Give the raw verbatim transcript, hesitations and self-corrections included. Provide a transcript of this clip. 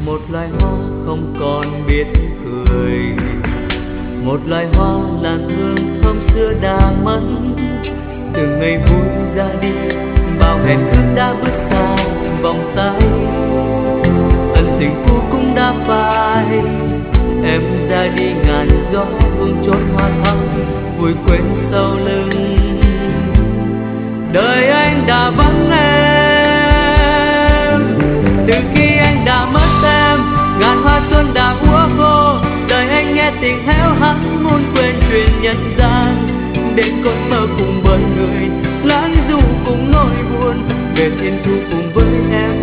một loài hoa không còn biết cười, một loài hoa làn hương thơm xưa đã mất. Từng ngày vui ra đi, bao hẹn ước đã bước xa vòng tay, ân tình cũ cũng đã phai. Em ra đi ngàn gió buông chốt hoa thắm, vui quên sau lưng. Đời anh đã vắng em, từ khi anh đã mất em, ngàn hoa xuân đã úa khô. Đời anh nghe tình héo hắt muốn quên chuyện nhân gian, đến cơn mơ cùng với người lãng du cùng nỗi buồn, về thiên thu cùng với em